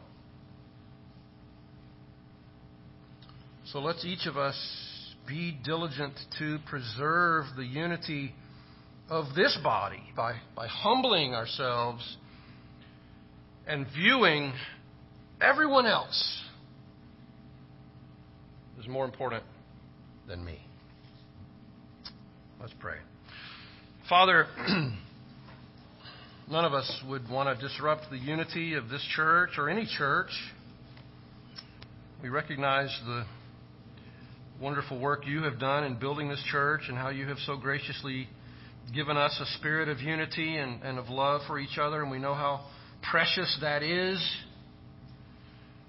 So let's each of us be diligent to preserve the unity of this body by humbling ourselves and viewing everyone else as more important than me. Let's pray. Father, none of us would want to disrupt the unity of this church or any church. We recognize the wonderful work you have done in building this church and how you have so graciously given us a spirit of unity and of love for each other, and we know how precious that is.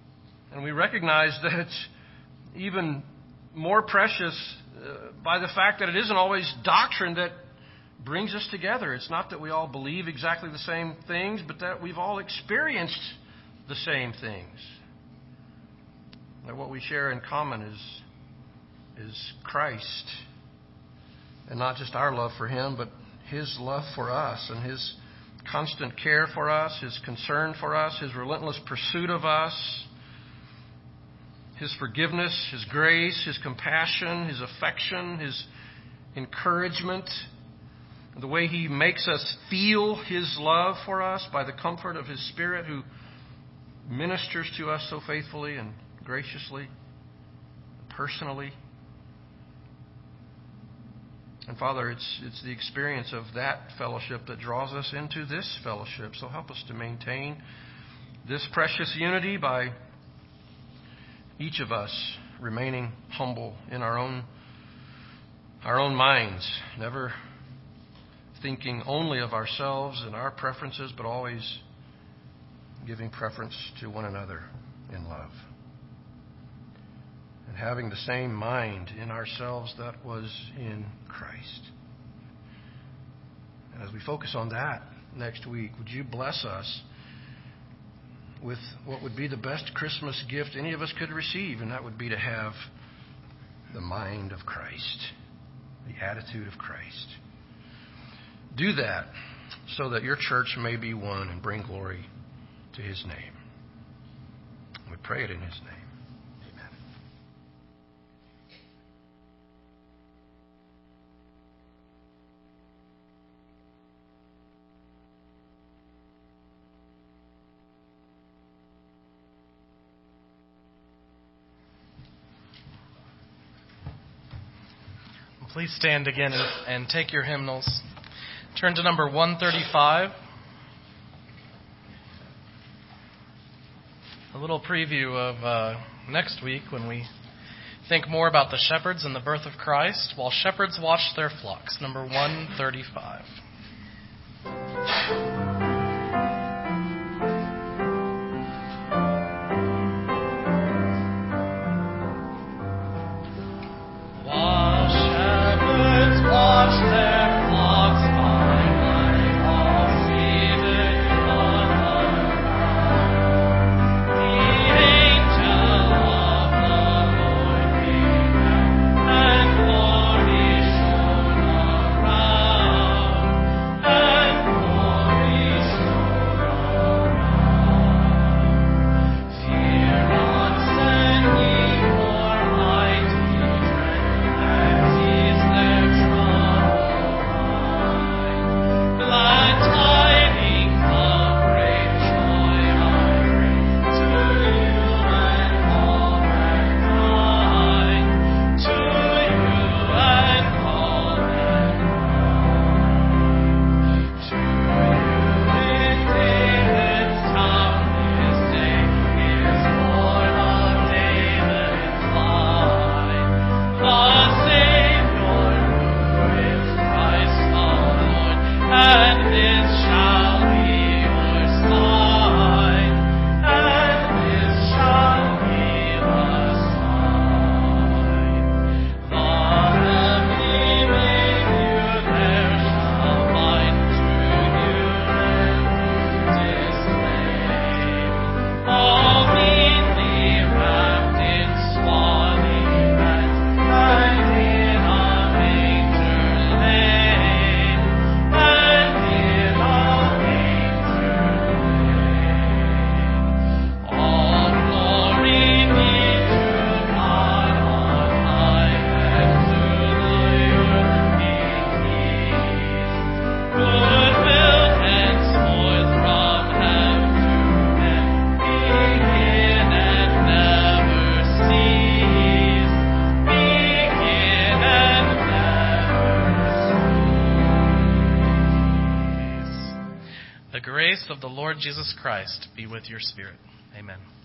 And we recognize that it's even more precious by the fact that it isn't always doctrine that brings us together. It's not that we all believe exactly the same things, but that we've all experienced the same things. That what we share in common is Christ. And not just our love for Him, but His love for us and His constant care for us, His concern for us, His relentless pursuit of us, His forgiveness, His grace, His compassion, His affection, His encouragement, the way He makes us feel His love for us by the comfort of His Spirit who ministers to us so faithfully and graciously, personally. And Father, it's the experience of that fellowship that draws us into this fellowship. So help us to maintain this precious unity by each of us remaining humble in our own minds, never thinking only of ourselves and our preferences, but always giving preference to one another in love. And having the same mind in ourselves that was in Christ. And as we focus on that next week, would you bless us with what would be the best Christmas gift any of us could receive, and that would be to have the mind of Christ, the attitude of Christ. Do that so that your church may be one and bring glory to His name. We pray it in His name. Amen. Please stand again and take your hymnals. Turn to number 135. A little preview of next week when we think more about the shepherds and the birth of Christ while shepherds watch their flocks. Number 135. The grace of the Lord Jesus Christ be with your spirit. Amen.